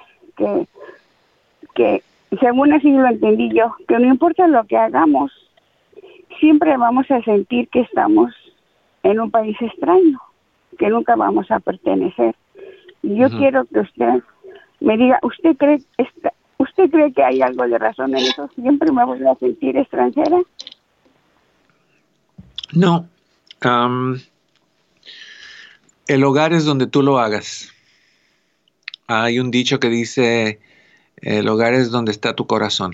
que según así lo entendí yo, que no importa lo que hagamos, siempre vamos a sentir que estamos en un país extraño, que nunca vamos a pertenecer. Y yo quiero que usted me diga, ¿usted cree que hay algo de razón en eso? ¿Siempre me voy a sentir extranjera? No. El hogar es donde tú lo hagas. Hay un dicho que dice, el hogar es donde está tu corazón.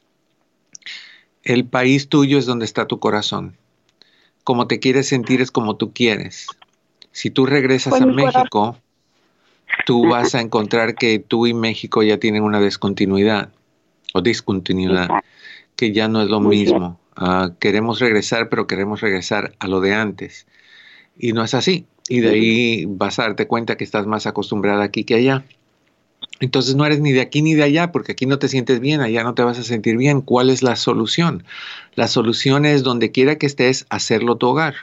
El país tuyo es donde está tu corazón. Como te quieres sentir es como tú quieres. Si tú regresas a México, tú vas a encontrar que tú y México ya tienen una discontinuidad, que ya no es lo mismo. Queremos regresar, pero queremos regresar a lo de antes. Y no es así. Y de ahí vas a darte cuenta que estás más acostumbrada aquí que allá. Entonces no eres ni de aquí ni de allá, porque aquí no te sientes bien, allá no te vas a sentir bien. ¿Cuál es la solución? La solución es, donde quiera que estés, hacerlo tu hogar.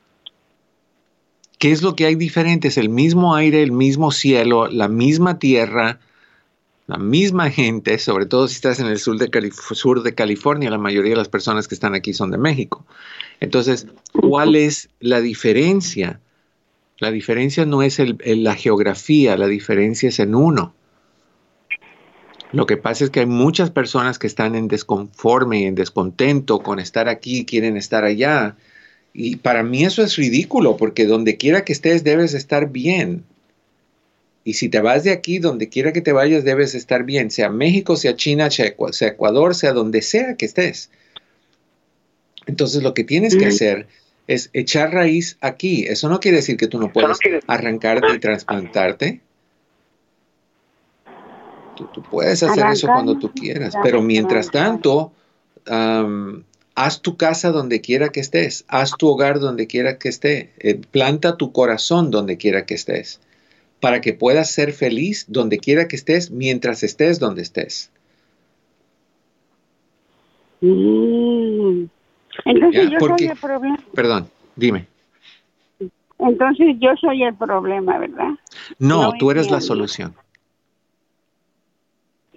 ¿Qué es lo que hay diferente? Es el mismo aire, el mismo cielo, la misma tierra, la misma gente, sobre todo si estás en el sur de California. La mayoría de las personas que están aquí son de México. Entonces, ¿cuál es la diferencia? La diferencia no es la geografía, la diferencia es en uno. Lo que pasa es que hay muchas personas que están en desconforme y en descontento con estar aquí, quieren estar allá. Y para mí eso es ridículo, porque donde quiera que estés debes estar bien. Y si te vas de aquí, donde quiera que te vayas debes estar bien, sea México, sea China, sea Ecuador, sea donde sea que estés. Entonces lo que tienes que hacer es echar raíz aquí. Eso no quiere decir que tú no puedes arrancarte y trasplantarte. Tú puedes hacer eso cuando tú quieras, pero mientras tanto, haz tu casa donde quiera que estés, haz tu hogar donde quiera que esté, planta tu corazón donde quiera que estés, para que puedas ser feliz donde quiera que estés, mientras estés donde estés. Entonces yo soy el problema. Perdón, dime. Entonces yo soy el problema, ¿verdad? No, tú eres la solución.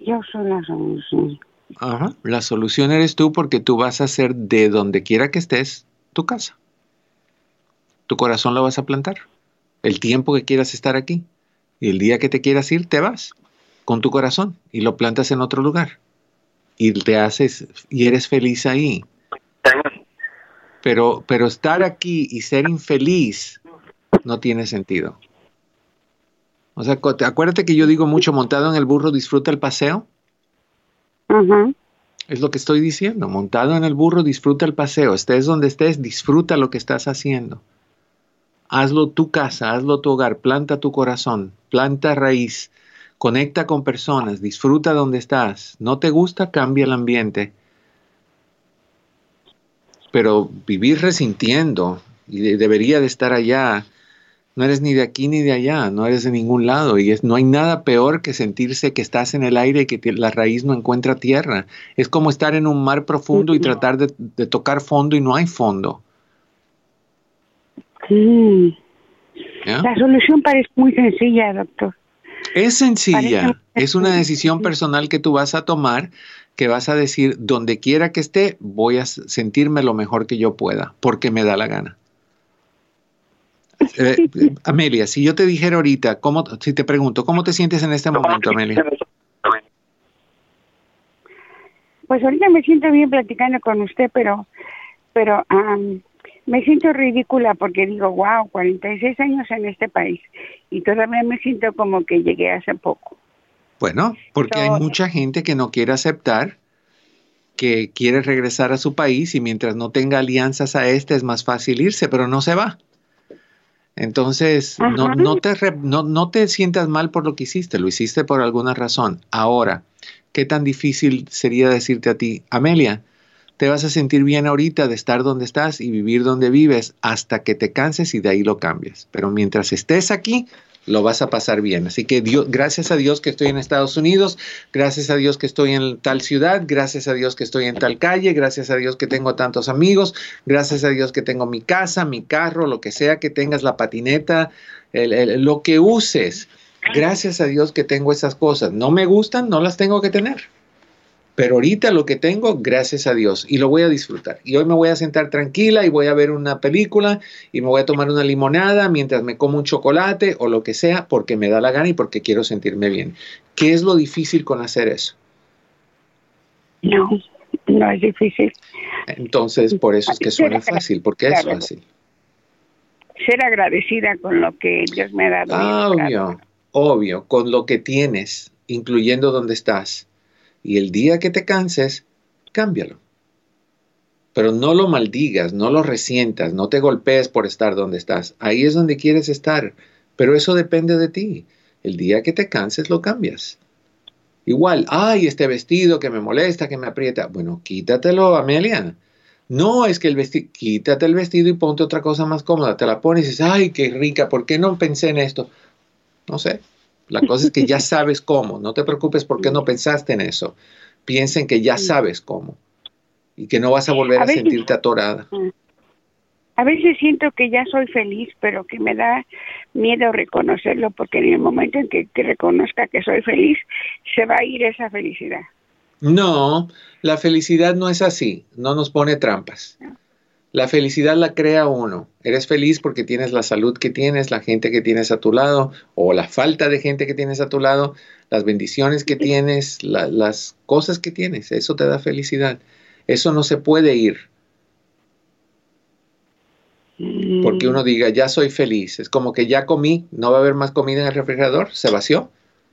Yo soy la solución. Ajá. La solución eres tú porque tú vas a hacer de donde quiera que estés tu casa. Tu corazón lo vas a plantar. El tiempo que quieras estar aquí. Y el día que te quieras ir, te vas con tu corazón y lo plantas en otro lugar. Y eres feliz ahí. Pero estar aquí y ser infeliz no tiene sentido. O sea, acuérdate que yo digo mucho, montado en el burro disfruta el paseo. Ajá. Es lo que estoy diciendo. Montado en el burro disfruta el paseo. Estés donde estés, disfruta lo que estás haciendo. Hazlo tu casa, hazlo tu hogar, planta tu corazón, planta raíz, conecta con personas, disfruta donde estás. No te gusta, cambia el ambiente. Pero vivir resintiendo, y debería de estar allá, no eres ni de aquí ni de allá, no eres de ningún lado. Y no hay nada peor que sentirse que estás en el aire y que la raíz no encuentra tierra. Es como estar en un mar profundo y tratar de tocar fondo y no hay fondo. Sí. ¿Ya? La solución parece muy sencilla, doctor. Es sencilla, es una decisión personal que tú vas a tomar, que vas a decir, donde quiera que esté, voy a sentirme lo mejor que yo pueda, porque me da la gana. Amelia, si yo te dijera ahorita, si te pregunto, ¿cómo te sientes en este momento, Amelia? Pues ahorita me siento bien platicando con usted, pero me siento ridícula porque digo, wow, 46 años en este país y todavía me siento como que llegué hace poco. Bueno, porque hay mucha gente que no quiere aceptar, que quiere regresar a su país y mientras no tenga alianzas a es más fácil irse, pero no se va. Entonces, no te sientas mal por lo que hiciste, lo hiciste por alguna razón. Ahora, ¿qué tan difícil sería decirte a ti, Amelia, te vas a sentir bien ahorita de estar donde estás y vivir donde vives hasta que te canses y de ahí lo cambias? Pero mientras estés aquí, lo vas a pasar bien. Así que gracias a Dios que estoy en Estados Unidos, gracias a Dios que estoy en tal ciudad, gracias a Dios que estoy en tal calle, gracias a Dios que tengo tantos amigos, gracias a Dios que tengo mi casa, mi carro, lo que sea que tengas, la patineta, lo que uses. Gracias a Dios que tengo esas cosas. No me gustan, no las tengo que tener. Pero ahorita lo que tengo, gracias a Dios, y lo voy a disfrutar. Y hoy me voy a sentar tranquila y voy a ver una película y me voy a tomar una limonada mientras me como un chocolate o lo que sea, porque me da la gana y porque quiero sentirme bien. ¿Qué es lo difícil con hacer eso? No es difícil. Entonces, por eso es que suena fácil, porque es fácil. Ser agradecida con lo que Dios me ha dado. Obvio, con lo que tienes, incluyendo donde estás. Y el día que te canses, cámbialo. Pero no lo maldigas, no lo resientas, no te golpees por estar donde estás. Ahí es donde quieres estar. Pero eso depende de ti. El día que te canses, lo cambias. Igual, este vestido que me molesta, que me aprieta. Bueno, quítatelo, Amelia. No, es que quítate el vestido y ponte otra cosa más cómoda. Te la pones y dices, ¡ay, qué rica! ¿Por qué no pensé en esto? No sé. La cosa es que ya sabes cómo. No te preocupes por qué no pensaste en eso. Piensa en que ya sabes cómo. Y que no vas a volver a sentirte atorada. A veces siento que ya soy feliz, pero que me da miedo reconocerlo, porque en el momento en que reconozca que soy feliz, se va a ir esa felicidad. No, la felicidad no es así. No nos pone trampas. La felicidad la crea uno. Eres feliz porque tienes la salud que tienes, la gente que tienes a tu lado, o la falta de gente que tienes a tu lado, las bendiciones que tienes, las cosas que tienes. Eso te da felicidad. Eso no se puede ir. Porque uno diga, ya soy feliz. Es como que ya comí, no va a haber más comida en el refrigerador, se vació.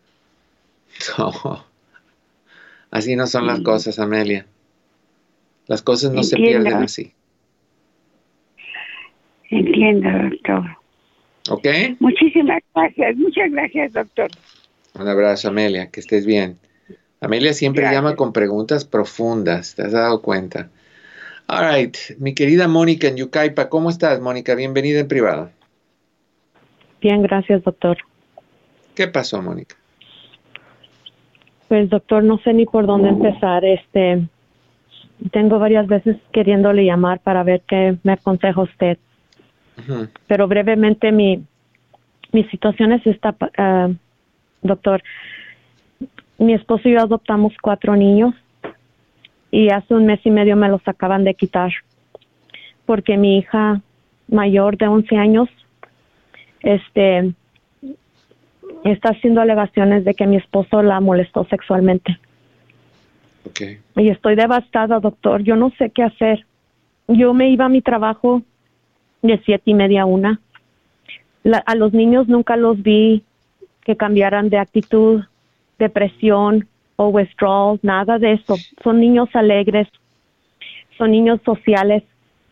No. Así no son las cosas, Amelia. Las cosas no se pierden así. Entiendo, doctor. ¿Ok? Muchísimas gracias. Muchas gracias, doctor. Un abrazo, Amelia. Que estés bien. Amelia siempre llama con preguntas profundas. ¿Te has dado cuenta? All right. Mi querida Mónica en Yucaipa. ¿Cómo estás, Mónica? Bienvenida en privado. Bien, gracias, doctor. ¿Qué pasó, Mónica? Pues, doctor, no sé ni por dónde empezar. Tengo varias veces queriéndole llamar para ver qué me aconseja usted. Pero brevemente mi situación es esta, doctor. Mi esposo y yo adoptamos 4 niños y hace 1 mes y medio me los acaban de quitar porque mi hija mayor de 11 años está haciendo alegaciones de que mi esposo la molestó sexualmente. Okay. Y estoy devastada, doctor. Yo no sé qué hacer. Yo me iba a mi trabajo de 7:30 a 1. A los niños nunca los vi que cambiaran de actitud, depresión o withdrawal, nada de eso. Son niños alegres, son niños sociales.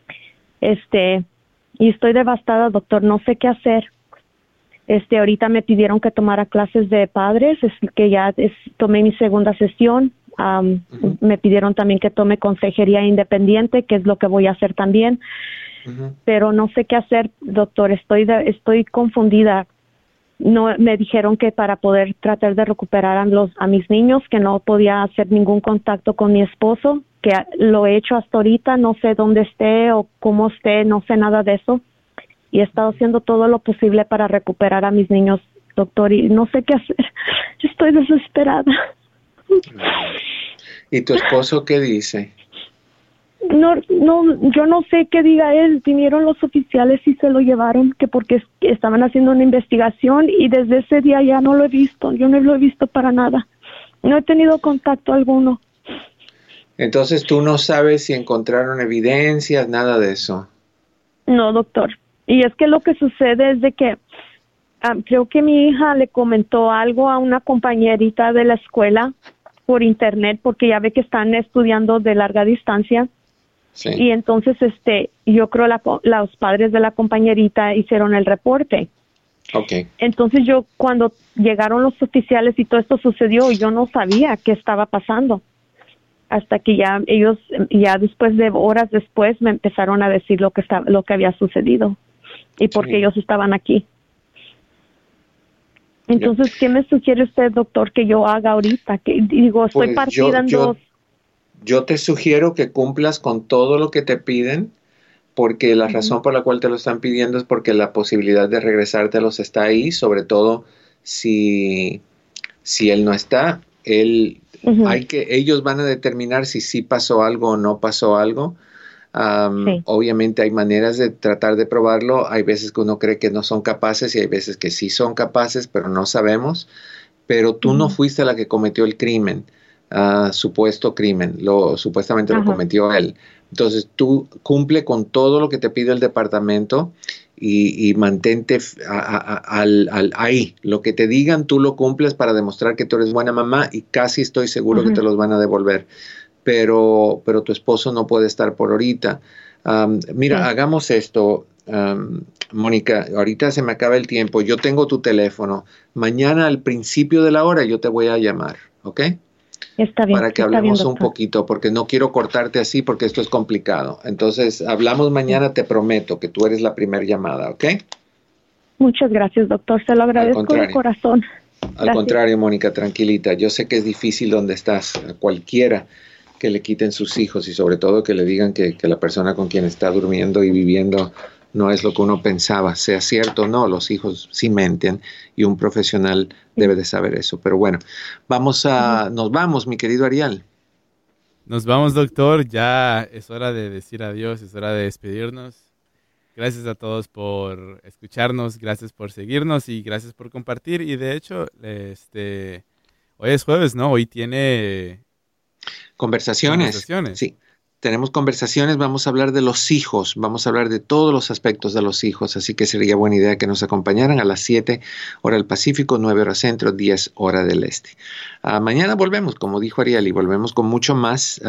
Y estoy devastada, doctor, no sé qué hacer. Ahorita me pidieron que tomara clases de padres, tomé mi segunda sesión. Me pidieron también que tome consejería independiente, que es lo que voy a hacer también. Pero no sé qué hacer, doctor, estoy confundida. No, me dijeron que para poder tratar de recuperar a mis niños, que no podía hacer ningún contacto con mi esposo, que lo he hecho hasta ahorita, no sé dónde esté o cómo esté, no sé nada de eso. Y he estado haciendo todo lo posible para recuperar a mis niños, doctor, y no sé qué hacer. Estoy desesperada. ¿Y tu esposo qué dice? No, yo no sé qué diga él. Vinieron los oficiales y se lo llevaron, que porque estaban haciendo una investigación, y desde ese día ya no lo he visto. Yo no lo he visto para nada. No he tenido contacto alguno. Entonces tú no sabes si encontraron evidencias, nada de eso. No, doctor. Y es que lo que sucede es de que creo que mi hija le comentó algo a una compañerita de la escuela por internet, porque ya ve que están estudiando de larga distancia. Sí. Y entonces yo creo los padres de la compañerita hicieron el reporte. Okay. Entonces yo, cuando llegaron los oficiales y todo esto sucedió, yo no sabía qué estaba pasando. Hasta que ellos después de horas después me empezaron a decir lo que había sucedido y por qué ellos estaban aquí. Entonces, ¿qué me sugiere usted, doctor, que yo haga ahorita? Que digo, estoy partida en dos. Yo te sugiero que cumplas con todo lo que te piden, porque la razón por la cual te lo están pidiendo es porque la posibilidad de regresártelos está ahí, sobre todo si él no está. Ellos van a determinar si sí pasó algo o no pasó algo. Obviamente hay maneras de tratar de probarlo. Hay veces que uno cree que no son capaces y hay veces que sí son capaces, pero no sabemos. Pero tú no fuiste la que cometió el crimen, supuesto crimen. Supuestamente lo cometió él. Entonces tú cumple con todo lo que te pide el departamento y mantente ahí. Lo que te digan, tú lo cumples para demostrar que tú eres buena mamá, y casi estoy seguro que te los van a devolver. Pero tu esposo no puede estar por ahorita. Mira, hagamos esto, Mónica. Ahorita se me acaba el tiempo. Yo tengo tu teléfono. Mañana al principio de la hora yo te voy a llamar, ¿ok? Está bien. Para que hablemos un poquito, porque no quiero cortarte así, porque esto es complicado. Entonces, hablamos mañana, te prometo que tú eres la primera llamada, ¿ok? Muchas gracias, doctor. Se lo agradezco de corazón. Al contrario, Mónica, tranquilita. Yo sé que es difícil donde estás. A cualquiera que le quiten sus hijos y sobre todo que le digan que la persona con quien está durmiendo y viviendo no es lo que uno pensaba, sea cierto o no, los hijos sí menten y un profesional debe de saber eso. Pero bueno, nos vamos, mi querido Ariel. Nos vamos, doctor. Ya es hora de decir adiós, es hora de despedirnos. Gracias a todos por escucharnos, gracias por seguirnos y gracias por compartir. Y de hecho, hoy es jueves, ¿no? Hoy tiene conversaciones. Sí, tenemos conversaciones, vamos a hablar de los hijos, vamos a hablar de todos los aspectos de los hijos, así que sería buena idea que nos acompañaran a las 7 hora del Pacífico, 9 horas centro, 10 hora del este. Mañana volvemos, como dijo Ariel, y volvemos con mucho más.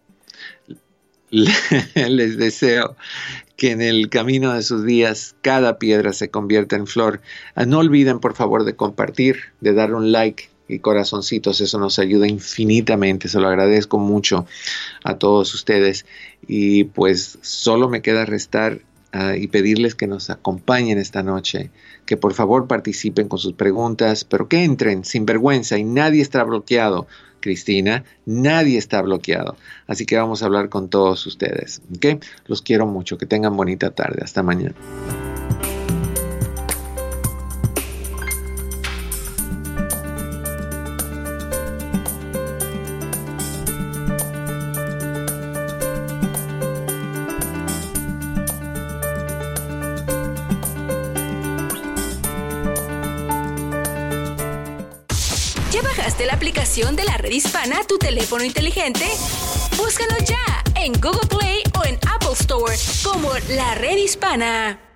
Les deseo que en el camino de sus días cada piedra se convierta en flor. No olviden, por favor, de compartir, de darle un like y corazoncitos, eso nos ayuda infinitamente, se lo agradezco mucho a todos ustedes. Y pues solo me queda restar y pedirles que nos acompañen esta noche, que por favor participen con sus preguntas, pero que entren sin vergüenza, y nadie está bloqueado, Cristina, nadie está bloqueado, así que vamos a hablar con todos ustedes, ¿ok? Los quiero mucho, que tengan bonita tarde, hasta mañana. ¿Ya bajaste la aplicación de la Red Hispana a tu teléfono inteligente? Búscalo ya en Google Play o en Apple Store como La Red Hispana.